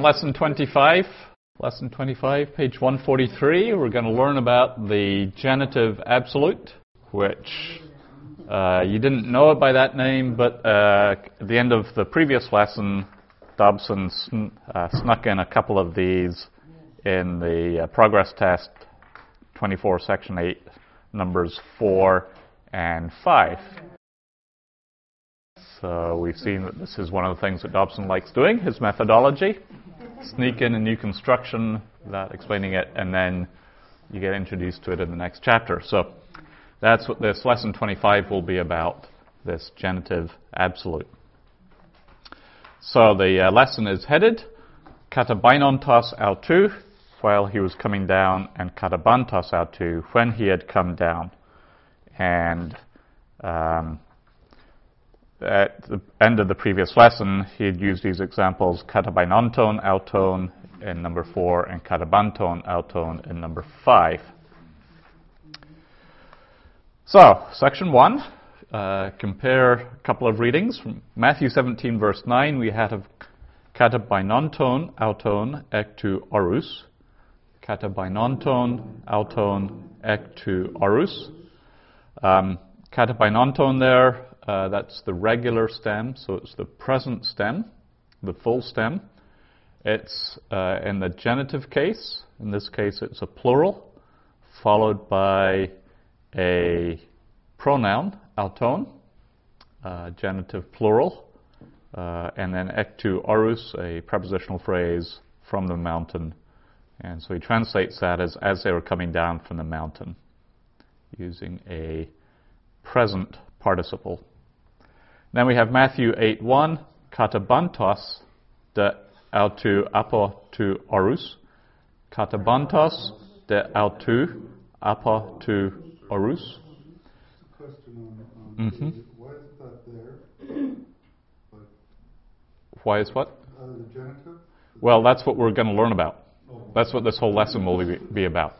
lesson 25. Lesson 25, page 143. We're going to learn about the genitive absolute, which you didn't know it by that name, but at the end of the previous lesson, Dobson snuck in a couple of these in the progress test 24, section 8, numbers 4 and 5. So we've seen that this is one of the things that Dobson likes doing, his methodology. Sneak in a new construction without explaining it, and then you get introduced to it in the next chapter. So that's what this lesson 25 will be about, this genitive absolute. So the lesson is headed, katabainontos autou, while he was coming down, and katabantos autou, when he had come down. And at the end of the previous lesson, he had used these examples, katabainonton auton in number 4 and katabanton auton in number 5. So, section 1, compare a couple of readings. From Matthew 17, verse 9, we had of katabainonton auton ek tu orus. Katabainonton auton ek tu orus. Katabainonton there, that's the regular stem, so it's the present stem, the full stem. It's in the genitive case. In this case, it's a plural, followed by a pronoun, auton, genitive plural, and then ek tu orus, a prepositional phrase, from the mountain. And so he translates that as they were coming down from the mountain, using a present participle. Then we have Matthew 8:1, katabantos de autou apo tu orus. Katabantos de autou apo tu orus. Question on why is that there? Why is what? The genitive? Well, that's what we're going to learn about. That's what this whole lesson will be about.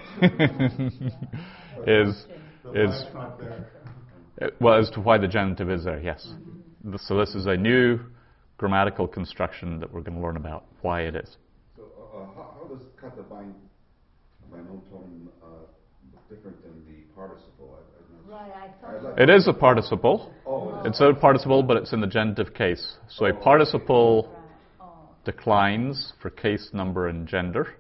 is not there. Well, as to why the genitive is there, yes. So this is a new grammatical construction that we're going to learn about, why it is. So how does katabainonton different than the participle? It is a participle. Oh. It's a participle, but it's in the genitive case. So a participle declines for case, number, and gender.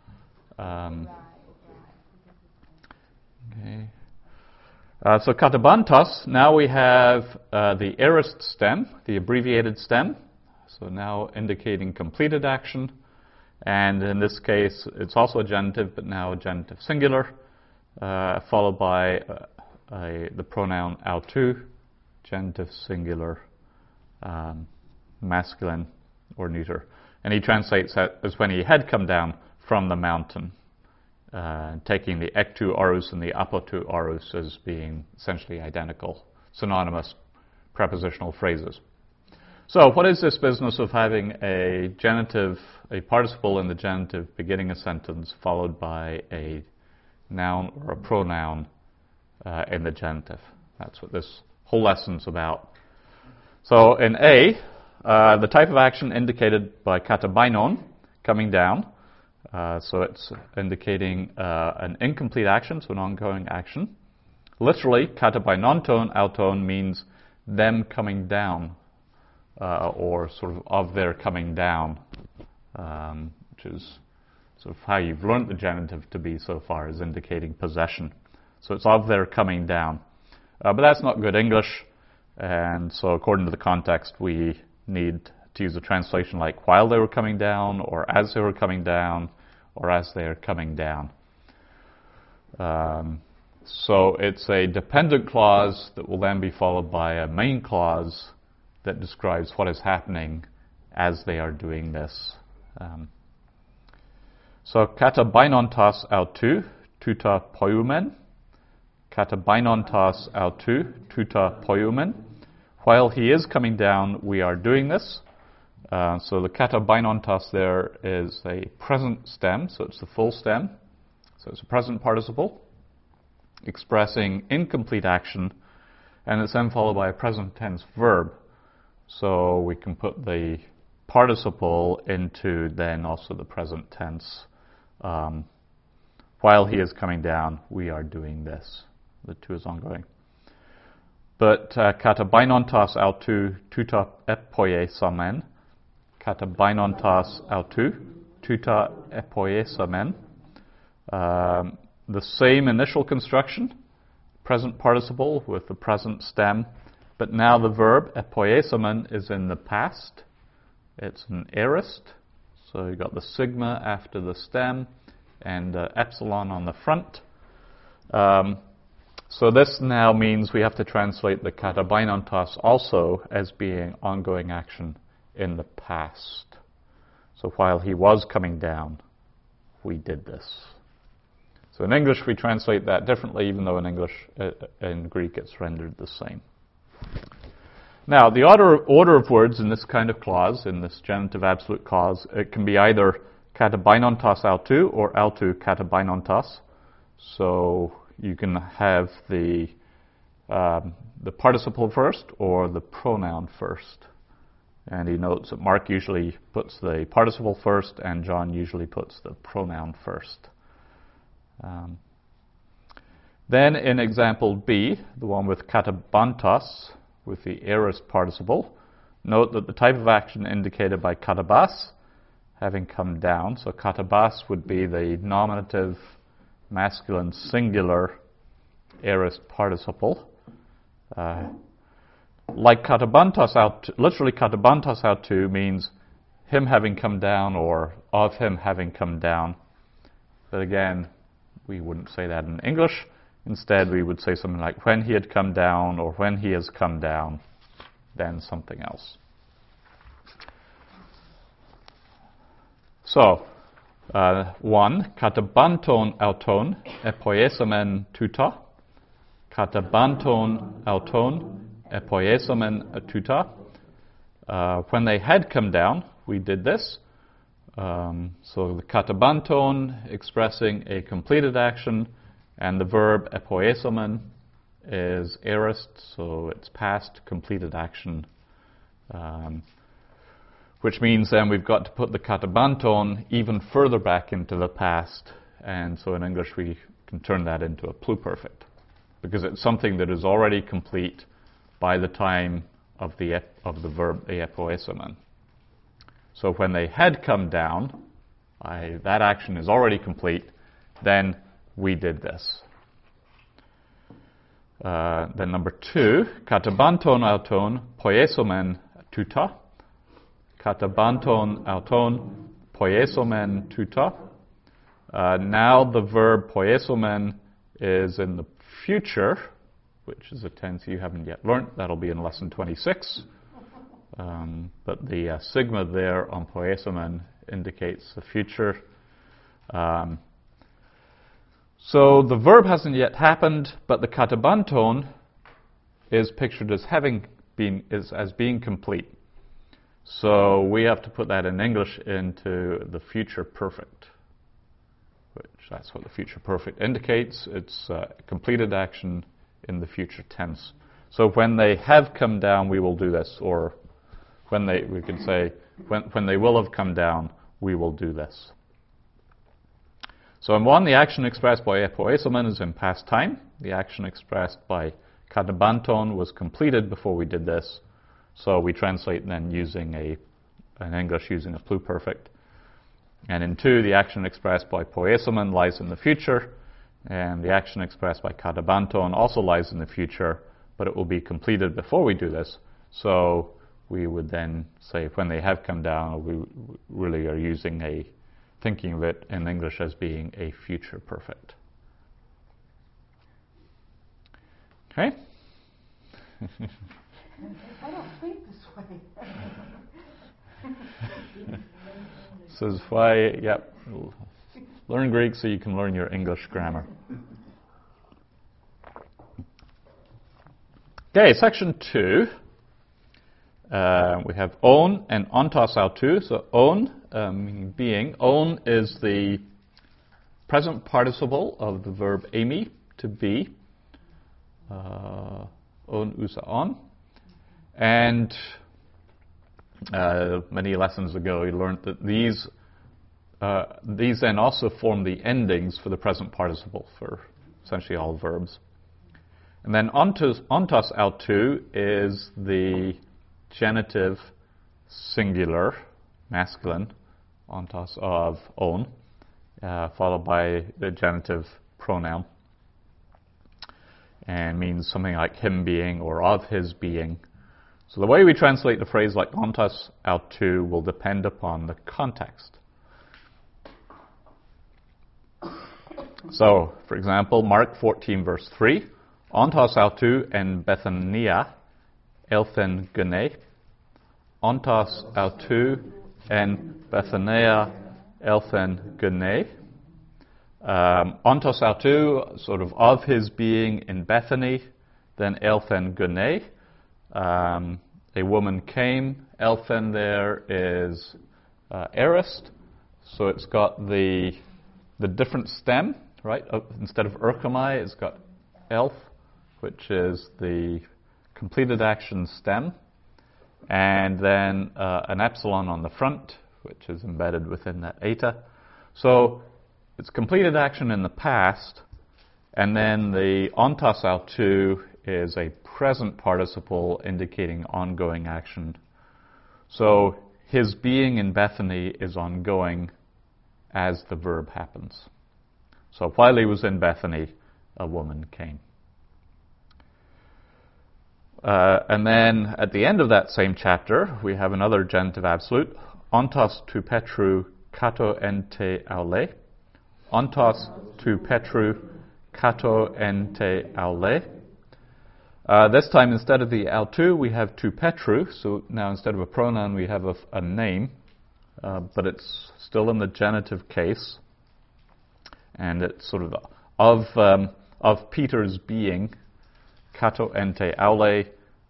Okay. So katabantos, now we have the aorist stem, the abbreviated stem, so now indicating completed action, and in this case it's also a genitive, but now a genitive singular, followed by the pronoun autou, genitive singular, masculine or neuter. And he translates that as when he had come down from the mountain. Taking the ek tu orus and the apo tu orus as being essentially identical, synonymous prepositional phrases. So what is this business of having a genitive, a participle in the genitive beginning a sentence followed by a noun or a pronoun in the genitive? That's what this whole lesson's about. So in A, the type of action indicated by katabainon, coming down, so it's indicating an incomplete action, so an ongoing action. Literally, katabainonton auton means them coming down, or sort of their coming down, which is sort of how you've learnt the genitive to be so far, is indicating possession. So it's of their coming down. But that's not good English, and so according to the context, we need to use a translation like while they were coming down, or as they were coming down, or as they are coming down. So it's a dependent clause that will then be followed by a main clause that describes what is happening as they are doing this. So katabainontos autou tuta poiumen. Katabainontos autou tuta poiumen. While he is coming down, we are doing this. So the katabainontos there is a present stem, so it's the full stem. So it's a present participle expressing incomplete action, and it's then followed by a present tense verb. So we can put the participle into then also the present tense. While he is coming down, we are doing this. The two is ongoing. But kata bainontas autou tuta epoiesamen, kata bainontas autou tuta epoiesamen. The same initial construction, present participle with the present stem, but now the verb epoiesamen is in the past. It's an aorist, so you've got the sigma after the stem and epsilon on the front. So this now means we have to translate the kata bainontas also as being ongoing action in the past. So while he was coming down, we did this. So in English we translate that differently, even though in Greek it's rendered the same. Now, the order of words in this kind of clause, in this genitive absolute clause, it can be either kata bainontas autou or autou kata bainontas. So you can have the participle first or the pronoun first. And he notes that Mark usually puts the participle first and John usually puts the pronoun first. Then in example B, the one with katabantas, with the aorist participle, note that the type of action indicated by katabas, having come down, so katabas would be the nominative masculine singular aorist participle. Like katabantas out, literally katabantas autou means him having come down or of him having come down. But again, we wouldn't say that in English. Instead, we would say something like when he had come down or when he has come down, then something else. So, 1. Katabanton auton epoiesamen tuta. Katabanton auton epoiesamen tuta. When they had come down, we did this. So the katabanton expressing a completed action, and the verb epoiesamen is aorist, so it's past completed action. Which means then we've got to put the katabanton even further back into the past, and so in English we can turn that into a pluperfect, because it's something that is already complete by the time of the verb the epoiesamen. So when they had come down, that action is already complete, then we did this. Then number 2, katabanton auton poiesomen tuta. Katabanton auton poiesomen tuta. Now the verb poiesomen is in the future, which is a tense you haven't yet learnt. That'll be in lesson 26. But the sigma there on poiesomen indicates the future. So the verb hasn't yet happened, but the katabanton is pictured as as being complete. So we have to put that in English into the future perfect, which that's what the future perfect indicates. It's completed action in the future tense. So when they have come down, we will do this, or we can say when they will have come down, we will do this. So in 1, the action expressed by epoiesamen is in past time. The action expressed by katabanton was completed before we did this. So we translate then in English using a pluperfect. And in 2, the action expressed by poiesamen lies in the future, and the action expressed by katabanton also lies in the future, but it will be completed before we do this. So we would then say when they have come down, we really are thinking of it in English as being a future perfect. Okay? I don't think this way. This is why, learn Greek so you can learn your English grammar. Okay, section 2. We have on and ontos autou. So on, meaning being. On is the present participle of the verb emi, to be. On usa on. And many lessons ago, we learned that these then also form the endings for the present participle for essentially all verbs. And then ontos autou is the genitive singular, masculine, ontos of on, followed by the genitive pronoun, and means something like him being or of his being. So the way we translate the phrase like ontos autou will depend upon the context. So, for example, Mark 14 verse 3, ontos autou en Bethania elthen gune, ontos autou en Bethania elthen gune. Ontos autou, sort of his being in Bethany, then elthen gune. A woman came. Elthen there is aorist, so it's got the different stem, right? Instead of erchomai, it's got elf, which is the completed action stem, and then an epsilon on the front, which is embedded within that eta. So it's completed action in the past, and then the ontos autou is a present participle indicating ongoing action. So his being in Bethany is ongoing as the verb happens. So while he was in Bethany, a woman came. And then at the end of that same chapter, we have another genitive absolute, ontos tu Petru kato en te aule. Ontos tu Petru kato en te aule. This time, instead of the autou, we have tu Petru. So now instead of a pronoun, we have a name, but it's still in the genitive case, and it's sort of Peter's being, kato en te aule,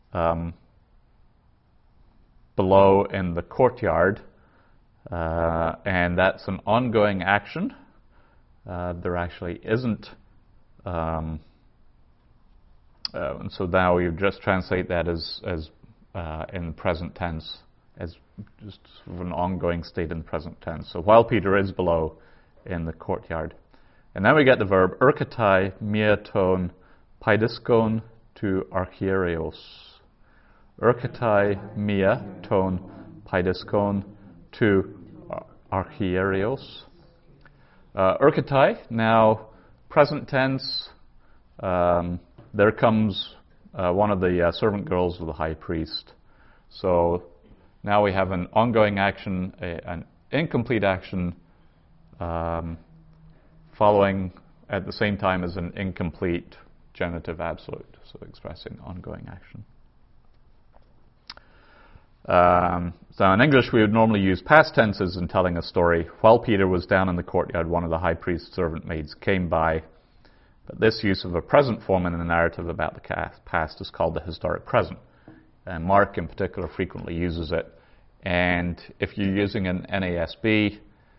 below in the courtyard, and that's an ongoing action. There actually isn't. And so now we just translate that as in present tense, as just sort of an ongoing state in the present tense. So while Peter is below in the courtyard. And then we get the verb erkatai mia ton paidiskon tu archiereos. Erkatai mia ton paidiskon tu archiereos. Erkatai, now present tense. There comes one of the servant girls of the high priest. So now we have an ongoing action, an incomplete action, following at the same time as an incomplete genitive absolute, so expressing ongoing action. So in English, we would normally use past tenses in telling a story. While Peter was down in the courtyard, one of the high priest's servant maids came by. But this use of a present form in the narrative about the past is called the historic present. And Mark, in particular, frequently uses it. And if you're using an NASB,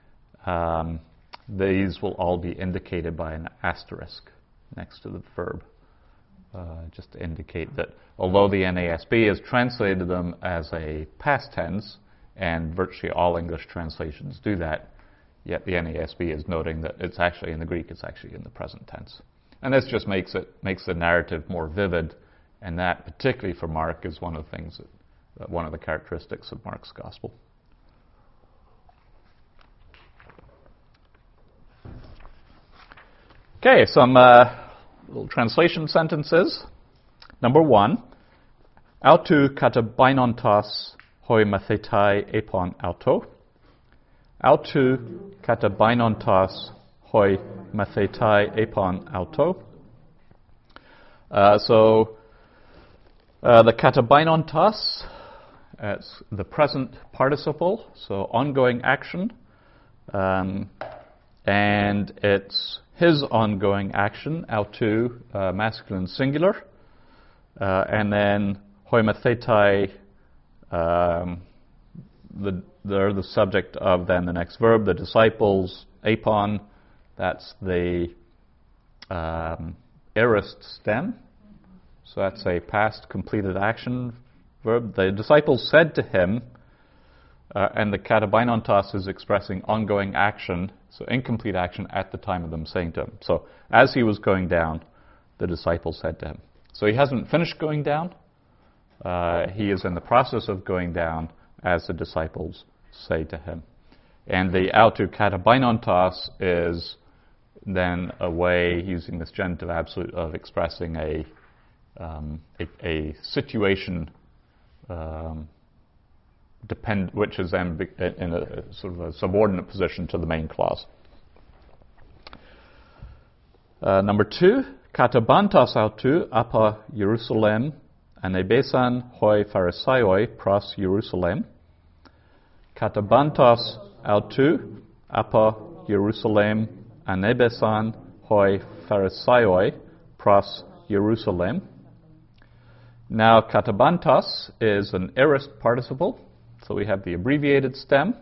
these will all be indicated by an asterisk next to the verb, just to indicate that although the NASB has translated them as a past tense, and virtually all English translations do that, yet the NASB is noting that it's actually in the Greek, it's actually in the present tense. And this just makes the narrative more vivid, and that, particularly for Mark, is one of the things one of the characteristics of Mark's gospel. Okay, some little translation sentences. Number 1, autou kata bainontos hoi mathetai epon auto. Autou kata bainontos hoi mathetai epon auto. So the katabainontos, it's the present participle, so ongoing action, and it's his ongoing action, autou, masculine singular, and then hoi mathetai, they're the subject of then the next verb, the disciples, epon. That's the aorist stem. So that's a past completed action verb. The disciples said to him, and the katabainontos is expressing ongoing action, so incomplete action at the time of them saying to him. So as he was going down, the disciples said to him. So he hasn't finished going down. He is in the process of going down as the disciples say to him. And the autou katabainontos is then a way, using this genitive absolute, of expressing a situation which is then in a sort of a subordinate position to the main clause. Number 2, katabantos autou apa Jerusalem anebesan hoi Pharisaioi pros Jerusalem. Katabantos autou apa Jerusalem anebesan hoi Pharisaioi pros Jerusalem. Now, katabantos is an aorist participle, so we have the abbreviated stem,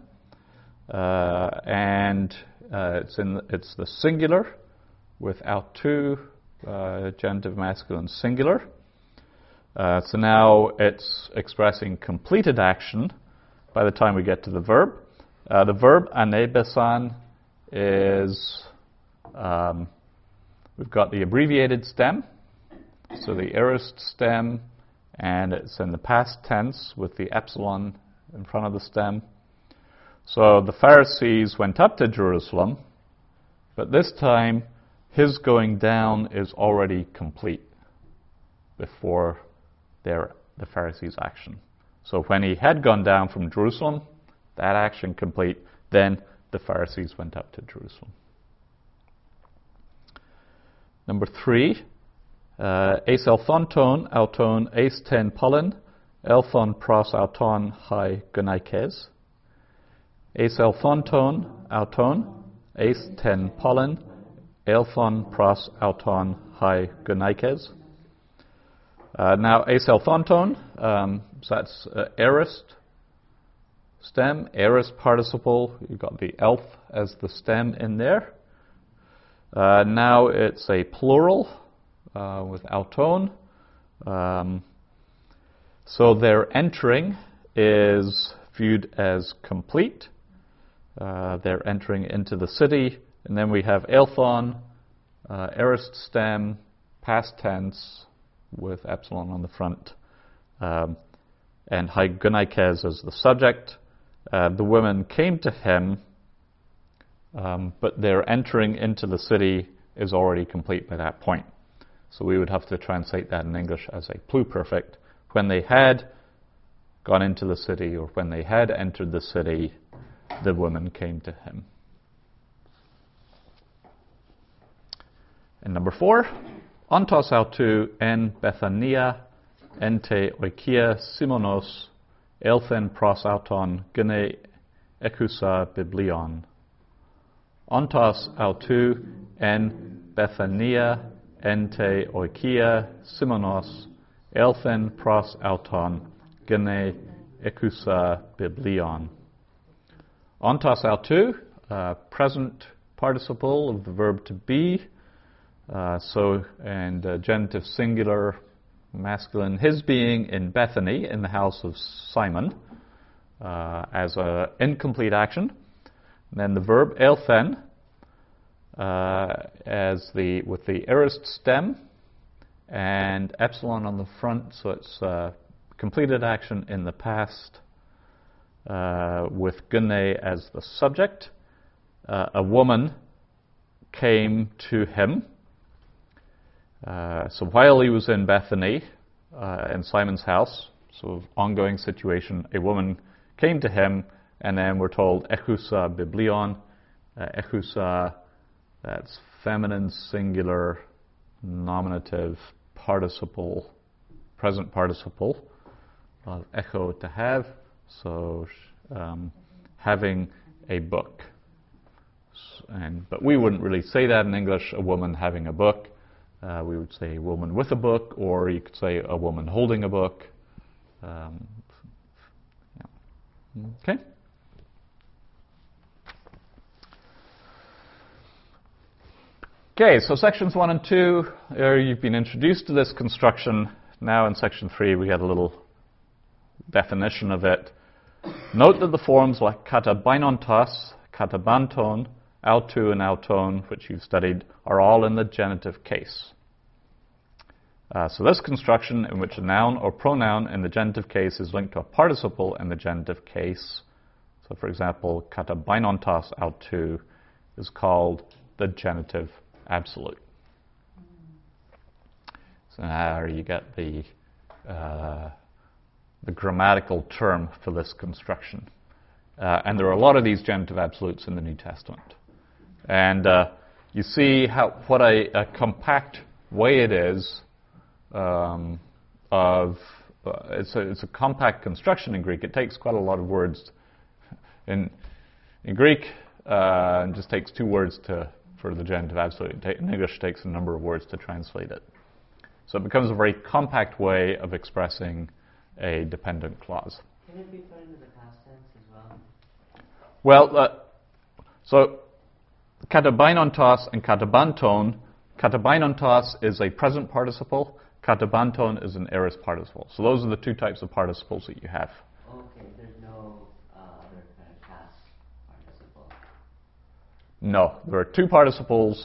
and it's the singular with autou, genitive masculine singular. So now it's expressing completed action by the time we get to the verb. The verb anebesan is, we've got the abbreviated stem, so the aorist stem, and it's in the past tense with the epsilon in front of the stem. So the Pharisees went up to Jerusalem, but this time his going down is already complete before the Pharisees' action. So when he had gone down from Jerusalem, that action complete, then the Pharisees went up to Jerusalem. Number 3, eis elthonton auton eis ten pollen, elthon pros auton hai gunaikes. Eis elthonton auton eis ten pollen, elthon pros auton hai gunaikes. Now, eis elthonton, so that's aorist stem, aorist participle. You've got the elf as the stem in there. Now it's a plural with auton. So their entering is viewed as complete. They're entering into the city. And then we have elthon, aorist stem, past tense with epsilon on the front. And hai gunaikes as the subject. The women came to him, but their entering into the city is already complete by that point. So we would have to translate that in English as a pluperfect. When they had gone into the city, or when they had entered the city, the women came to him. And number 4, ontos autou en Bethania ente oikia Simonos elthen pros auton gene ekusa biblion. Ontos autou en Bethania ente oikia Simonos elthen pros auton gene ekusa biblion. Ontos autou, present participle of the verb to be, and genitive singular masculine, his being in Bethany, in the house of Simon, as an incomplete action. And then the verb elthen, with the aorist stem and epsilon on the front, so it's completed action in the past, with gune as the subject. A woman came to him. So while he was in Bethany, in Simon's house, sort of ongoing situation, a woman came to him, and then we're told ekusa biblion. Ekusa, that's feminine singular nominative participle, present participle of echo, to have. So having a book. But we wouldn't really say that in English, a woman having a book. We would say a woman with a book, or you could say a woman holding a book. Okay? Okay, so sections 1 and 2, you've been introduced to this construction. Now in section 3, we get a little definition of it. Note that the forms like katabainontas, katabanton, autu, and auton, which you've studied, are all in the genitive case. So this construction in which a noun or pronoun in the genitive case is linked to a participle in the genitive case, so for example, katabainontas autu, is called the genitive absolute. So now you get the grammatical term for this construction. And there are a lot of these genitive absolutes in the New Testament. And you see what a compact way it is it's a compact construction in Greek. It takes quite a lot of words. In Greek, it just takes 2 words for the genitive absolute. In English, it takes a number of words to translate it. So it becomes a very compact way of expressing a dependent clause. Can it be put into the past tense as well? Well, so katabainontas and katabanton. Katabainontas is a present participle. Katabanton is an aorist participle. So those are the 2 types of participles that you have. Okay, there's no other kind of past participle. No, there are 2 participles.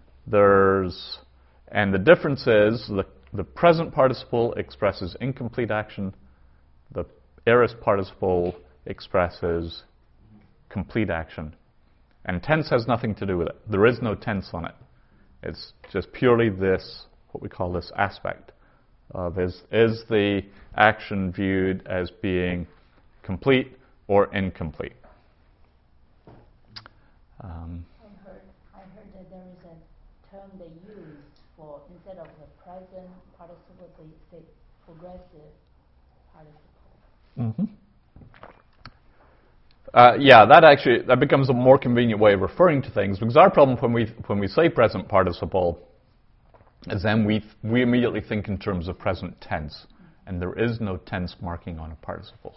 And the difference is the present participle expresses incomplete action. The aorist participle expresses complete action. And tense has nothing to do with it. There is no tense on it. It's just purely this, what we call this aspect of is the action viewed as being complete or incomplete. I heard that there is a term they use for, instead of the present participle, they say progressive participle. Mm-hmm. That becomes a more convenient way of referring to things, because our problem when we say present participle is then we immediately think in terms of present tense, and there is no tense marking on a participle.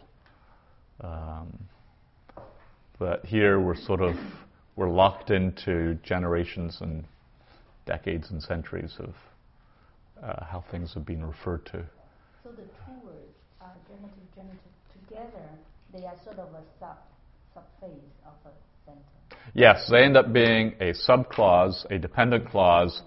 But here we're locked into generations and decades and centuries of how things have been referred to. So the 2 words, genitive, together, they are sort of a subphase of a sentence. Yes, they end up being a subclause, a dependent clause,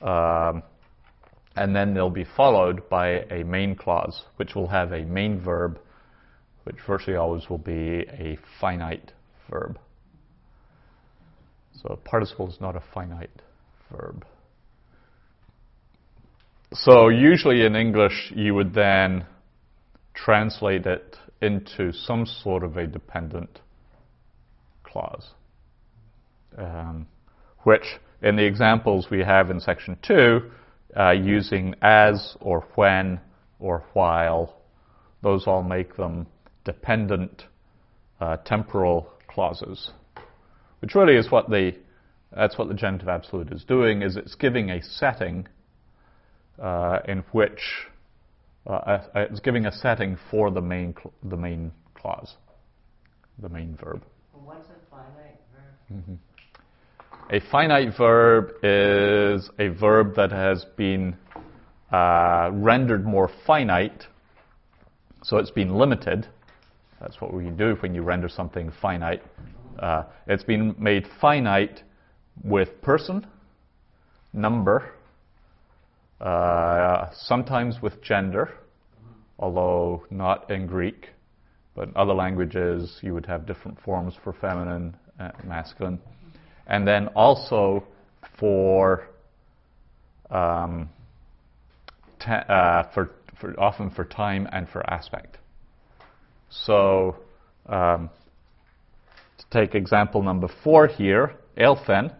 and then they'll be followed by a main clause, which will have a main verb, which virtually always will be a finite verb. So a participle is not a finite verb. So usually in English, you would then translate it into some sort of a dependent clause, which in the examples we have in section 2, using as or when or while, those all make them dependent temporal clauses, which really is that's what the genitive absolute is doing, is it's giving a setting in which it's giving a setting for the main clause, the main verb. What's a finite verb? Mm-hmm. A finite verb is a verb that has been rendered more finite, so it's been limited. That's what we do when you render something finite. It's been made finite with person, number, sometimes with gender, although not in Greek, but in other languages you would have different forms for feminine and masculine. And then also for often for time and for aspect. So to take example number 4 here, Elphen.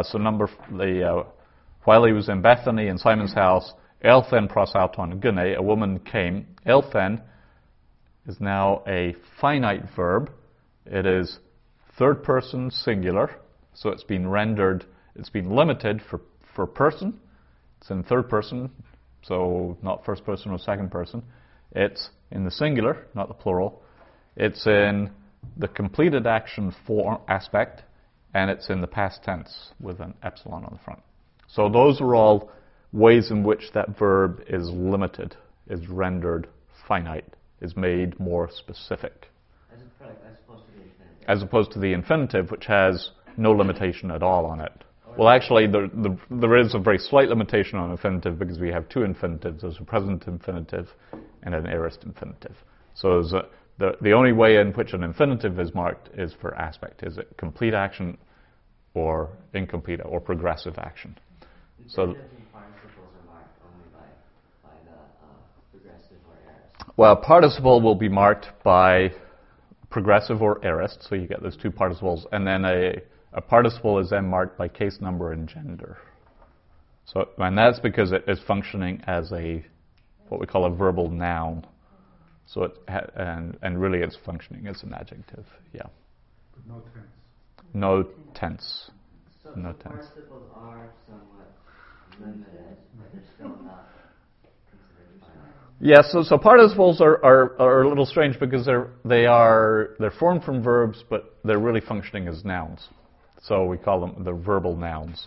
While he was in Bethany in Simon's house, Elphen pros auton gune, a woman came. Elphen is now a finite verb. It is third person singular, so it's been limited for person. It's in third person, so not first person or second person. It's in the singular, not the plural. It's in the completed action for aspect, and it's in the past tense with an epsilon on the front. So those are all ways in which that verb is limited, is rendered finite, is made more specific. As opposed to the infinitive. as opposed to the infinitive, which has no limitation at all on it. Well, actually, there is a very slight limitation on infinitive because we have two infinitives. There's a present infinitive and an aorist infinitive. So the only way in which an infinitive is marked is for aspect. Is it complete action or incomplete or progressive action? So Participles are marked only by the progressive or aorist. well, participle will be marked by progressive or aorist, so you get those two participles, and then a participle is then marked by case number and gender. So, and that's because it is functioning as what we call a verbal noun. So and really it's functioning as an adjective. Yeah. But no tense. No tense. So No tense. participles are somewhat limited, but they're still not considered finite. Yeah, so participles are a little strange because they're formed from verbs, but they're really functioning as nouns. So we call them the verbal nouns.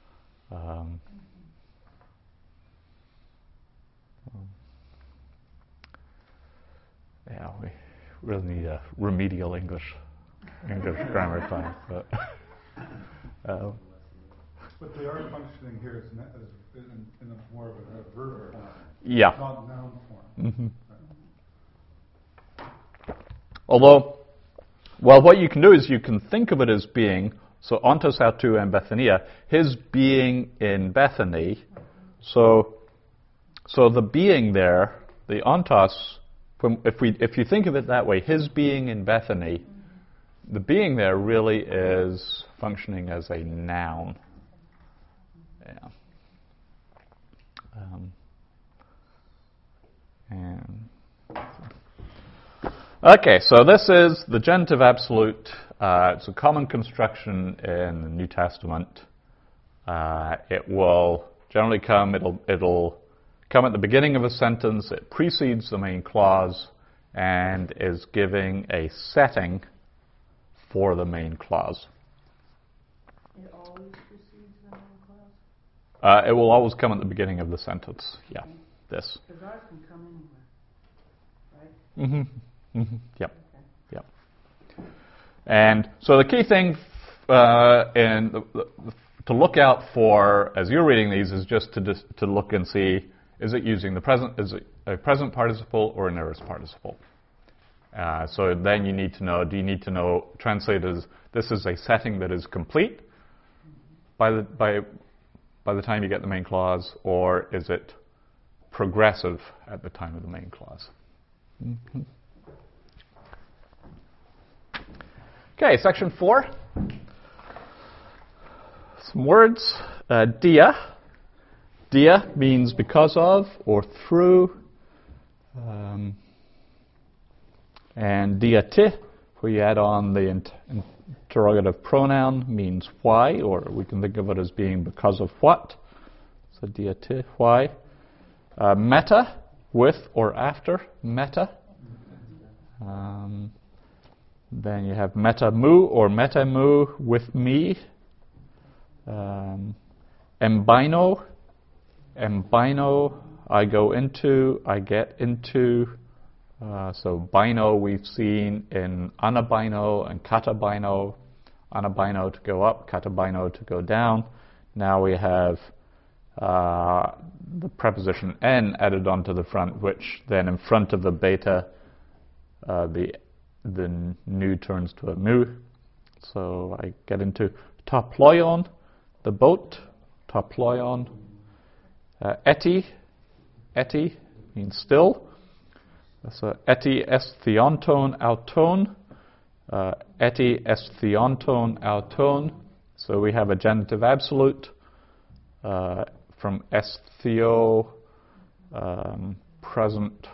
Yeah, we really need a remedial English grammar class. But But they are functioning here as in a more of a verb form, yeah. not noun form. Although, well, what you can do is you can think of it as being, so ontos autou and Bethania, his being in Bethany. So the being there, the ontos, if you think of it that way, his being in Bethany, the being there really is functioning as a noun. Yeah. Okay, so this is the genitive absolute. It's a common construction in the New Testament. It will generally come. It'll come at the beginning of a sentence. It precedes the main clause and is giving a setting for the main clause. It always precedes the main clause? It will always come at the beginning of the sentence. Yeah, this. Because ours can come anywhere, right? Yep. Yep. And so the key thing to look out for as you're reading these is just to look and see, is it using the present? Is it a present participle or an aorist participle? So then you need to know, do you need to know, translate as this is a setting that is complete by the time you get the main clause, or is it progressive at the time of the main clause? Okay, section 4. Some words. Dia. Dia means because of or through. And dia ti, where you add on the interrogative pronoun, means why, or we can think of it as being because of what. So dia ti, why. Meta, with or after. Meta. Then you have meta mu or meta mu, with me. Embino, I go into, I get into. So bino we've seen in anabino and katabino. Anabino to go up, katabino to go down. Now we have the preposition en added onto the front, which then in front of the beta, the nu turns to a mu. So I get into taploion, the boat, taploion. Eti means still. So eti est theonton auton. Eti est theonton auton. So we have a genitive absolute from est theo, present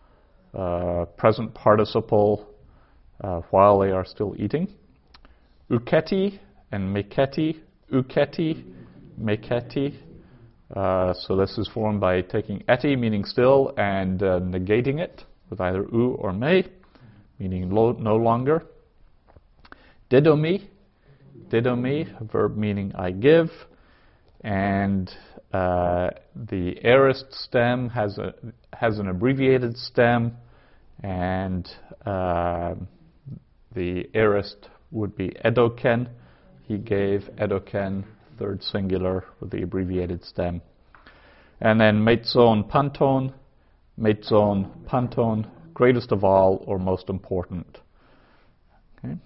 participle while they are still eating. Uketi and meketi. Uketi, meketi. So this is formed by taking eti, meaning still, and negating it with either u or me, meaning no longer. Didomi, a verb meaning I give, and the aorist stem has an abbreviated stem, and the aorist would be edoken. He gave edoken, third singular with the abbreviated stem. And then metzon panton, greatest of all or most important. Okay.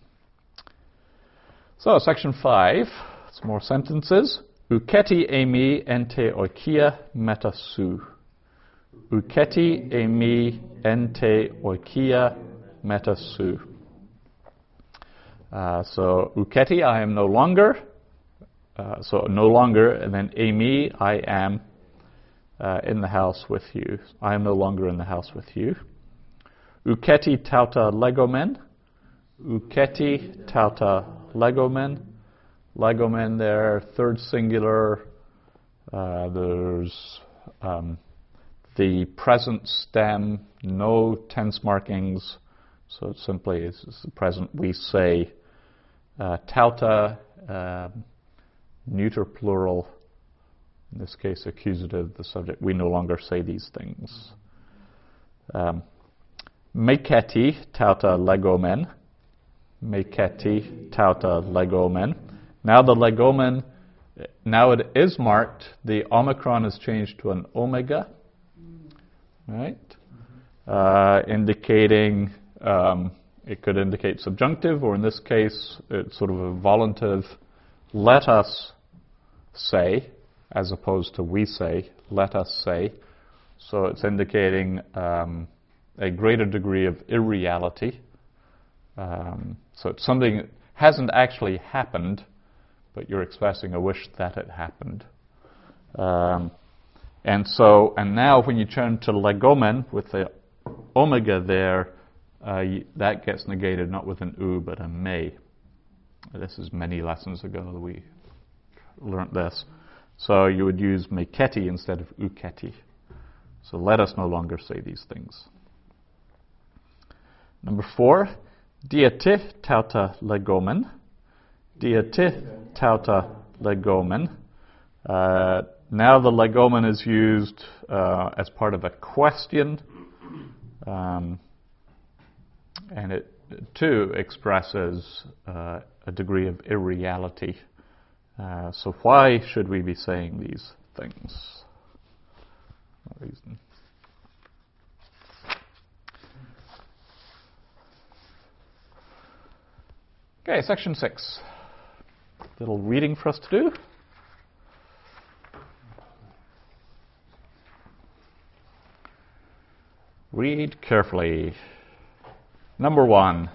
So section 5, some more sentences. Uketi emi ente oikia meta su. Uketi emi ente oikia meta su. So uketi, I am no longer. So no longer, and then emi, I am in the house with you. I am no longer in the house with you. Uketi tauta legomen. Uketi tauta legomen. Legomen there, third singular. There's the present stem, no tense markings. So it simply is the present we say. Tauta, neuter plural. In this case, accusative, the subject. We no longer say these things. Meketi tauta legomen. Meketi tauta legomen. Now the legomen, now it is marked. The omicron is changed to an omega, right? Indicating, it could indicate subjunctive, or in this case, it's sort of a volantive. Let us say, as opposed to we say. Let us say. So it's indicating a greater degree of irreality. So it's something that hasn't actually happened, but you're expressing a wish that it happened. And now when you turn to legomen with the omega there, that gets negated not with an u but a me. This is many lessons ago that we learnt this. So you would use meketi instead of uketi. So let us no longer say these things. Number 4, diati tauta legomen. Diati tauta legomen. Now the legomen is used as part of a question, and it too expresses a degree of irreality. So why should we be saying these things? No reason. Okay, section 6. Little reading for us to do. Read carefully. Number 1.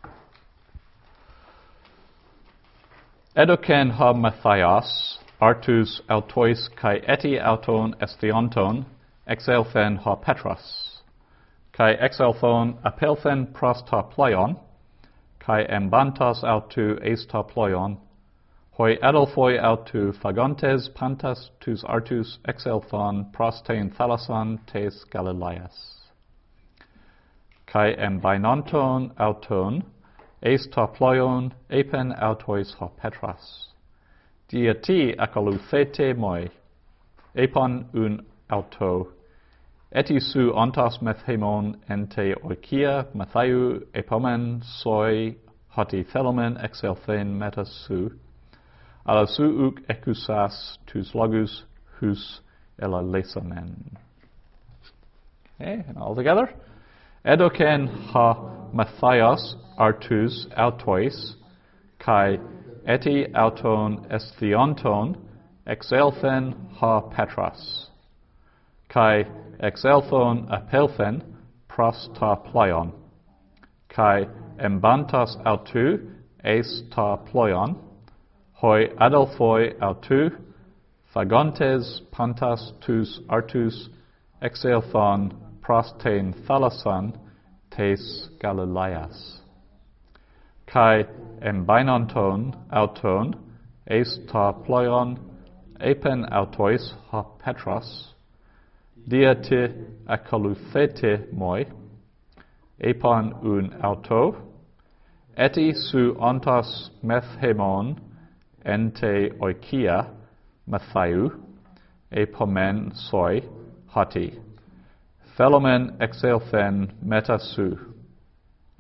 Edoken ha Matthias, artus autois kai eti auton esthionton, exelphen ha Petras, kai exelphon apelphen pros ta pleion, kai embantas autu eis ta pleion, hoi adelphoi autu fagontes pantas tus artus exelphon prostein thalason tes Galileas. Kai embainonton auton, eis ta pleion, epen autois ha Petras. Diati akaluthete moi, epon un auto, etisu ontas methemon ente oikia, Matthaiu epomen soi hoti thelomen exelphen metasu, alasu uk ekusas tus logus hus elalesamen. Okay, and all together. Edoken ha Matthias artus autois, kai eti auton esthionton, exelphen ha Petras, kai exelphon apelphen pros ta pleion, kai embantas autu eis ta pleion, hoi adelphoi autu, fagontes pantas tus artus exelphon prostein thalason tes Galileas. Kai embainonton auton, eis ta pleion, epen autois ha Petras, diate akaluthete moi, epon un auto, eti su ontas methemon ente oikia, Matthaiu, epomen soi hoti, thelomen exelphen metasu,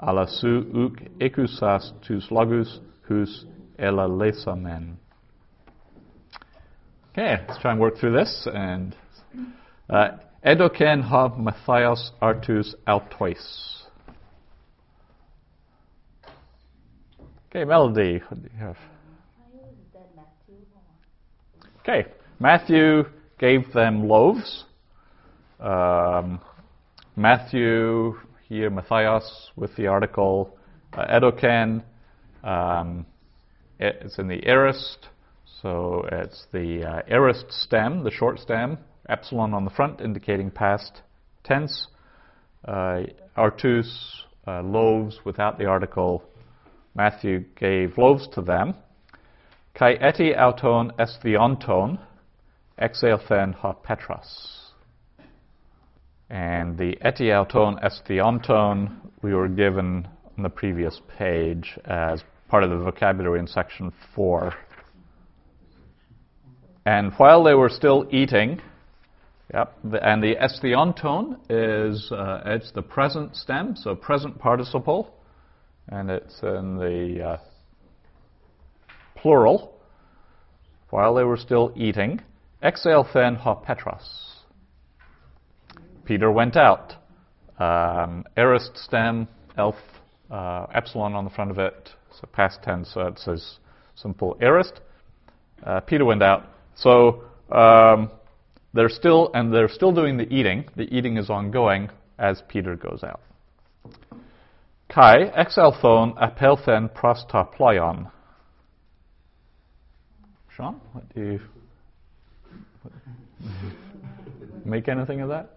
ala su uk ekusas tus logus hus elalesamen. Okay, let's try and work through this. And Edoken ha Matthias artus autois. Okay, Melody, what do you have? Okay, Matthew gave them loaves. Matthew, here Matthias with the article. Edoken, it's in the aorist, so it's the aorist stem, the short stem, epsilon on the front indicating past tense. Artus, loaves without the article. Matthew gave loaves to them. Kai eti auton esthionton, exeothen ha petras. And the eti auton esthionton we were given on the previous page as part of the vocabulary in section 4. And while they were still eating, and the esthionton is it's the present stem, so present participle, and it's in the plural. While they were still eating, exeothen ha petras. Peter went out. Aorist stem, elf, epsilon on the front of it, so past tense, so it says simple aorist. Peter went out. So they're still doing the eating. The eating is ongoing as Peter goes out. Kai exelthon apelthen prosta pleion. Sean, what do you make anything of that?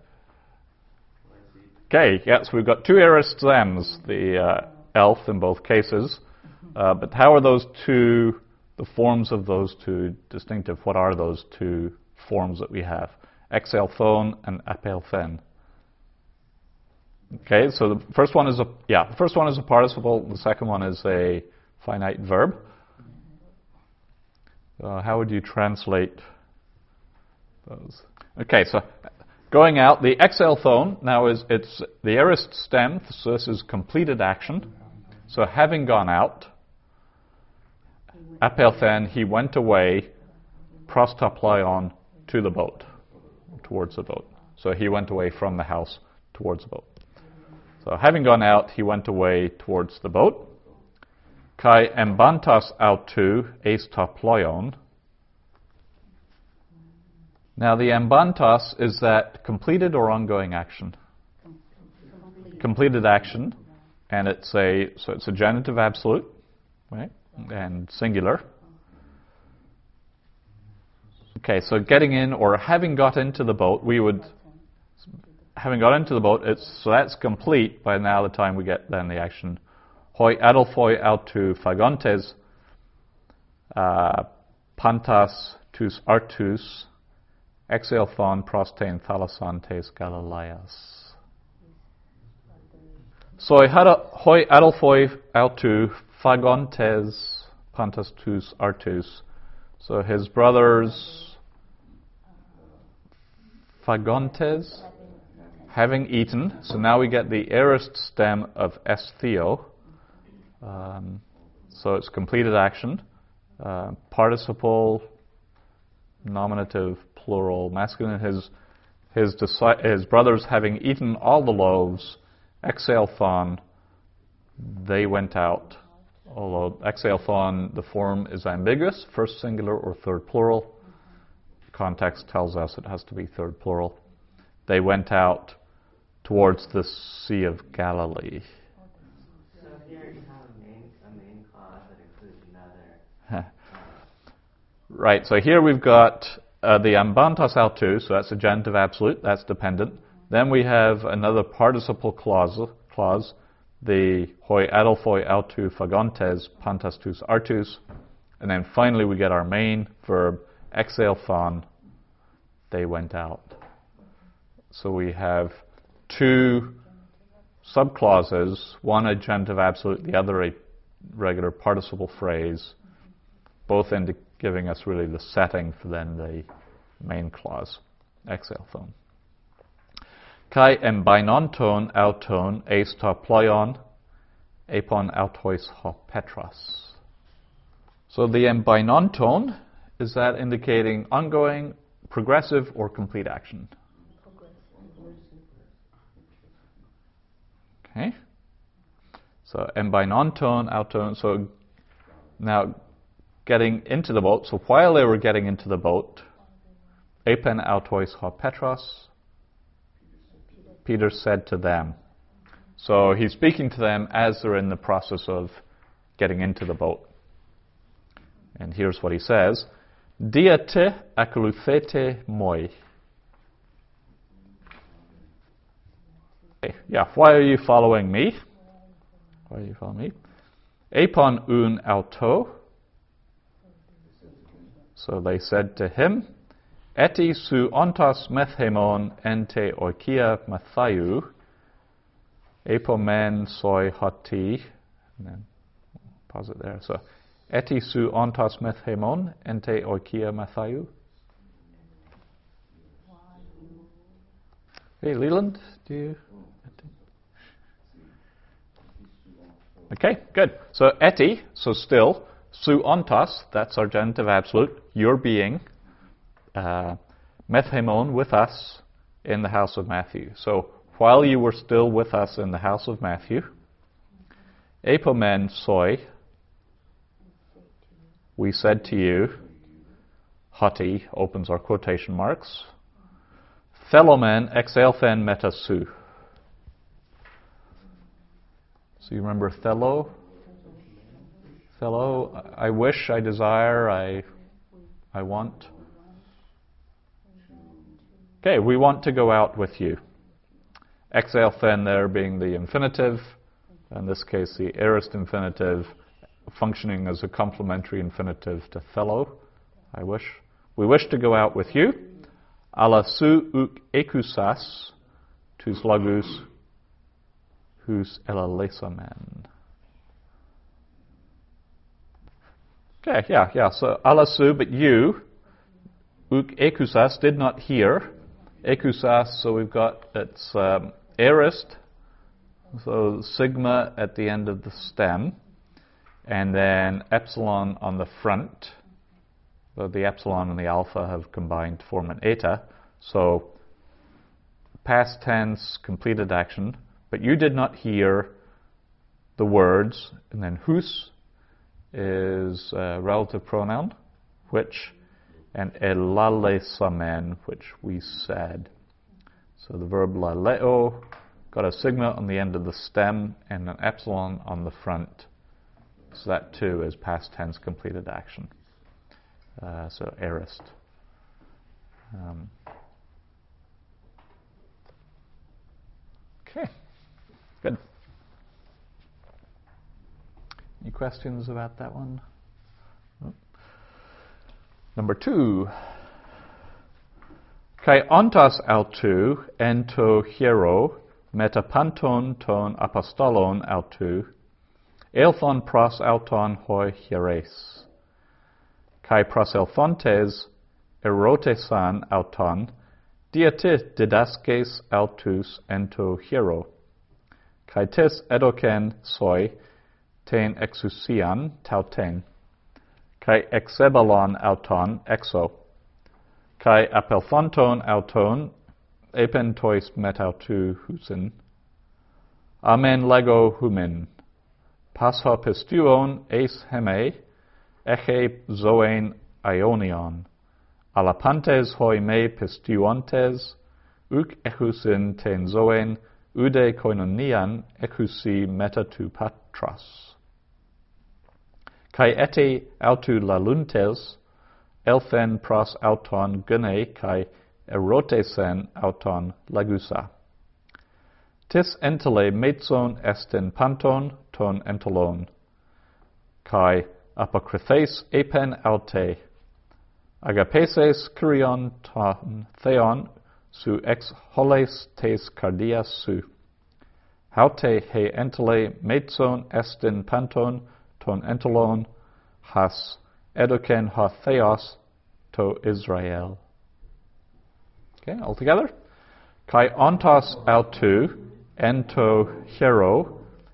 Okay, yes, we've got two aorist stems, the elf in both cases. But how are those two, the forms of those two distinctive? What are those two forms that we have? Exelthon and apelthen. Okay, so the first one is a participle. The second one is a finite verb. How would you translate those? Okay, so going out, the exelthon now it's the aorist stem, so this is completed action. So having gone out, apelthen, he went away, prosta pleion, to the boat, towards the boat. So he went away from the house towards the boat. So having gone out, he went away towards the boat. Kai embantas autu eis ta pleion. Now the embantas is that completed or ongoing action? Completed action, and it's a genitive absolute, right? And singular. Okay, so getting in or having got into the boat, so that's complete by now the time we get then the action. Hoi adelphoi autu phagontes, pantas tus artus, exelthon prostein thalasantes Galileas. So hoi adelphoi autu phagontes, pantas tus artus. So his brothers, phagontes, having eaten. So now we get the aorist stem of estheo. So it's completed action. Participle, nominative, plural, masculine. His brothers having eaten all the loaves, exelthon, they went out. Although exelthon, the form is ambiguous, first singular or third plural. Context tells us it has to be third plural. They went out towards the Sea of Galilee. So here you have a main clause that includes another. Right, so here we've got the ambantas autu, so that's a genitive absolute, that's dependent. Then we have another participle clause, the hoi adelphoi autu phagontes, pantas tus artus. And then finally we get our main verb, exelthon, they went out. So we have two subclauses, one a genitive absolute, the other a regular participle phrase, both giving us really the setting for then the main clause, exelthon. Kai embainonton auton eis ta pleion, epon autois ho petros. So the embainon tone, is that indicating ongoing, progressive, or complete action? Okay. So embainon tone, autone. So now getting into the boat. So while they were getting into the boat, epen autois ho petros, Peter said to them. So he's speaking to them as they're in the process of getting into the boat. And here's what he says. Diate akoluthete moi. Yeah, why are you following me? Why are you following me? Epon un auto. So they said to him, Eti su ontos methemon ente oikia mathayu, epomen soi hoti, and then pause it there. So, eti su ontos methemon ente oikia mathayu. Hey, Leland, do you? Okay, good. So, eti, so still, su ontos, that's our genitive absolute, your being, methemon, with us, in the house of Matthew. So, while you were still with us in the house of Matthew, epomen soi, we said to you, hoti, opens our quotation marks, thelomen exelphen metasu. So you remember thelo? Thelo, I wish, I desire, I want. Okay, we want to go out with you. Exelphen there being the infinitive, in this case the aorist infinitive, functioning as a complementary infinitive to thelo, I wish. We wish to go out with you. Ala su uk ekusas, tus lagus, hus elalesamen. Okay, yeah. So ala su, but you, uk ekusas, did not hear. Ekusas, so we've got its aorist, so sigma at the end of the stem, and then epsilon on the front. So the epsilon and the alpha have combined to form an eta. So past tense, completed action, but you did not hear the words, and then hus is a relative pronoun, which, and elalesamen, which we said. So the verb laleo got a sigma on the end of the stem and an epsilon on the front. So that too is past tense completed action. So aorist. Okay, good. Any questions about that one? Number 2. Kai ontas autou ento hiero metapanton ton apostolon autou elthon pros auton hoi hieres. Kai pros elthontes erotesan auton diate didaskes autus ento hiero. Kai tes edocen soi ten exousian tauten. Kai exebalon auton exo. Kai apelthonton auton epen tois metautu husin. Amen lego humin. Pasho pistuon eis heme, eche zoen ionion. Alapantes hoi me pistuontes, uk echusin ten zoen, ude koinonian echusi metatu patras. Kai ete autu laluntes, elphen pros auton gune kai erotesen auton lagusa. Tis entele metzon estin panton ton entolon. Kai apokrythes epen aute. Agapeses kyrion ton theon su ex holes tes cardias su. Haute he entele metzon estin panton ton entolon has edocen ha theos to Israel. Okay, all together. Kai ontos autou ento hiero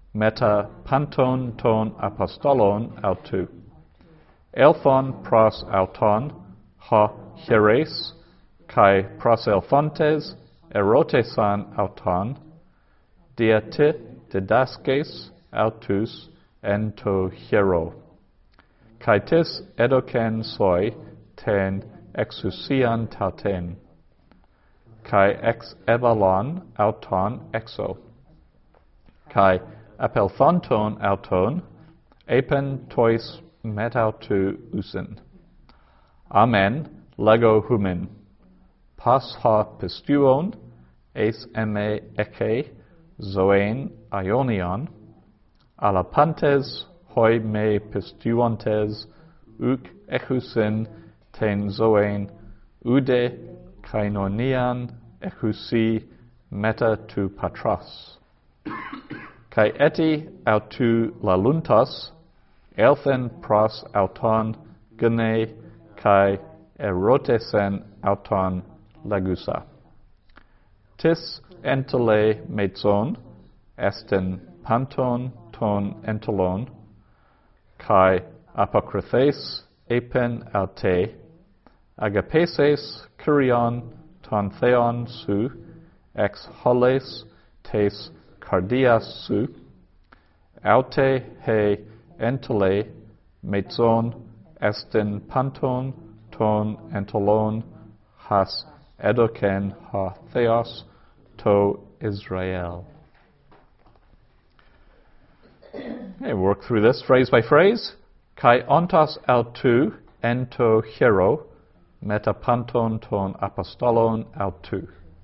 meta panton ton apostolon autou. Elphon pros auton, ha hieres, kai pros elphontes, erotesan auton, dia te didaskes autus en to hiero. Kai tis edocen soi ten exousian tauten, kai ex ebalon auton exo, kai apelthonton auton, epen tois metautu usin. Amen, lego humin. Pas ha pistuon, eis eme eke, zoein ionion, alapantes hoi me pistuontes, uc echusin ten zoein, ude kainonian echusi meta tu patras. Kai eti autu laluntas, elthen pros auton gene kai erotesen auton legusa. Tis entele metzon, esten panton ton entelon, kai apocrythes epen aute, agapeses kyrion ton theon su, ex holes tes cardias su, aute he entele metzon esten panton ton entelon, has edocen ha theos to Israel. Okay, work through this phrase by phrase. Kai ontos autou ento hiero, meta panton ton apostolon autou.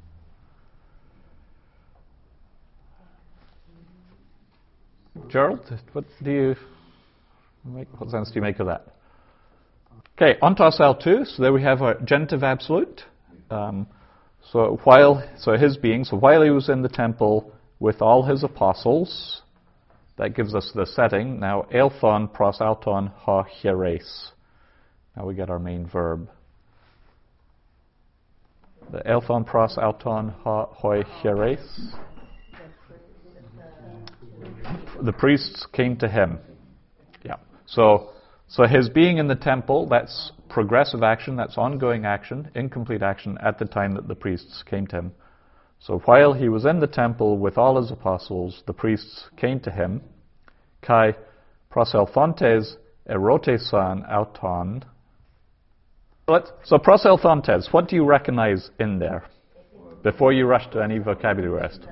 Gerald, what sense do you make of that? Okay, ontos autou, so there we have a genitive absolute. So while he was in the temple with all his apostles, that gives us the setting. Now, elphon pros auton ha hieres. Now we get our main verb. The elphon pros auton ha hoi hieres. The priests came to him. Yeah. So his being in the temple, that's progressive action, that's ongoing action, incomplete action at the time that the priests came to him. So while he was in the temple with all his apostles, the priests came to him. Kai proselphontes erotesan auton. So proselphontes, what do you recognize in there? Before you rush to any vocabulary rest.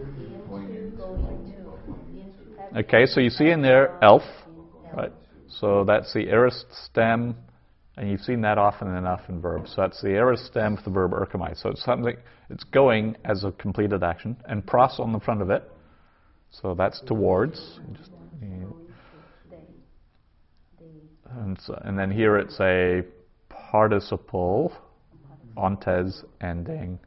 Okay, so you see in there elf, right? So that's the aorist stem, and you've seen that often enough in verbs. So that's the aorist stem of the verb erchomai. So it's something, it's going as a completed action, and pros on the front of it. So that's towards. And then here it's a participle, ontes ending.